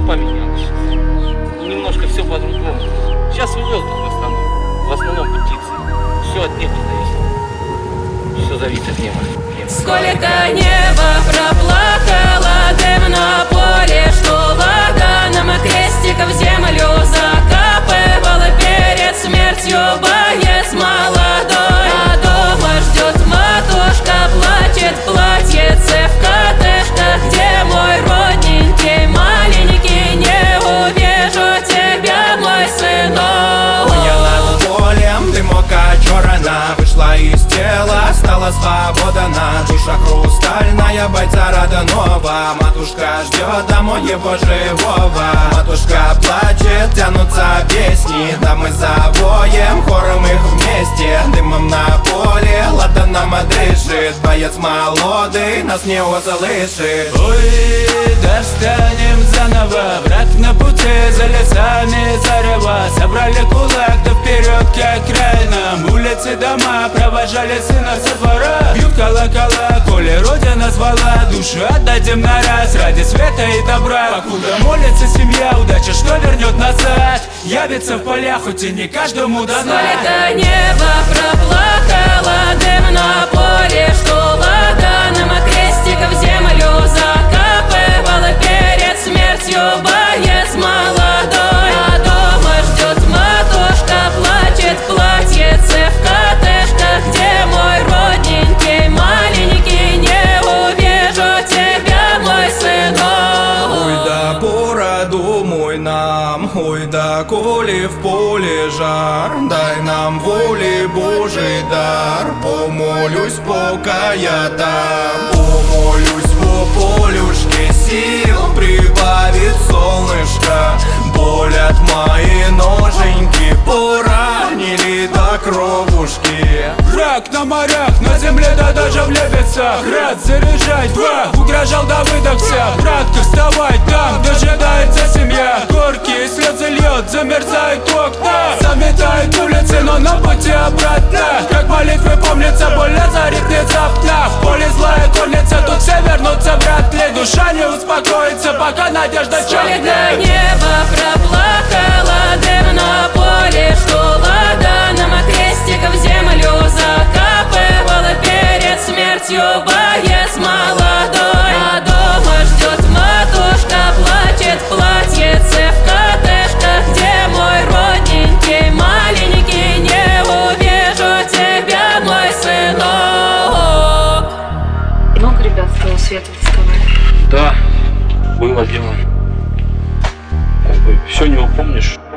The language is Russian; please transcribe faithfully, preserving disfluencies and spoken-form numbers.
поменялось сейчас. Немножко все по-другому. Сейчас и воздух в основном. В основном птицы. Все от неба зависит. Все зависит от неба. Сколько неба проплакало дым на поле, что ладаном крестиком землю закапывало перед смертью боец молодой. А дома ждет матушка, плачет платьице в коттеджках, где мой родненький маленький, не увижу тебя, мой сынок. Поняла полем, дымока черна вышла из тела, стала свободна. Душа хрустальная, бойца родного. Матушка ждет домой его живого. Матушка плачет, тянутся песни, да мы завоем хором их вместе. Дымом на поле, ладаном дышит. Боец молодый нас не услышит. Ой, достанем заново. Враг на пути, за лесами зарева. Собрали кулак, да вперед к окраинам. Улицы, дома, провожали сына со двора. Бьют колокола, коли родина звала. Душу отдадим на раз, ради света и добра. Покуда молится семья, удача что вернет назад. Явится в полях, хоть и не каждому дана. Сколько неба проплакало дым на поле, что ладаном крестиком землю закапывало перед смертью боец молодой. А дома ждет матушка, плачет платьице в коттеджках, где мой родненький маленький, не увижу тебя, мой сынок. Ой, да породу мой нам, ой, да коли в поле жар, дай нам воли Божий дар. Помолюсь, пока я там, помолюсь по полюшке, сил прибавит солнышко. Болят мои ноженьки, поранили до кровушки. Враг на морях, на земле, да даже в лебедцах. Рад заряжать два, угрожал Давыдовся. Братка, вставай, там дожидается семья. Горькие слезы льет, замерзают окна. Заметают улицы, но на пути обратно. Как молитвы помнится, боль озарит внезапно. В поле злая конница, тут все вернутся вряд ли. Душа не успокоится, пока надежда Сколько чахнет. неба проплакало дым на поле, что ладаном крестиком землю закапывало перед смертью боец молодой. А дома ждет матушка, плачет платьице в коттеджках, где мой родненький маленький, не увижу тебя, мой сынок. Много ребят с того света доставали? Да, было дело. Как бы все не упомнишь.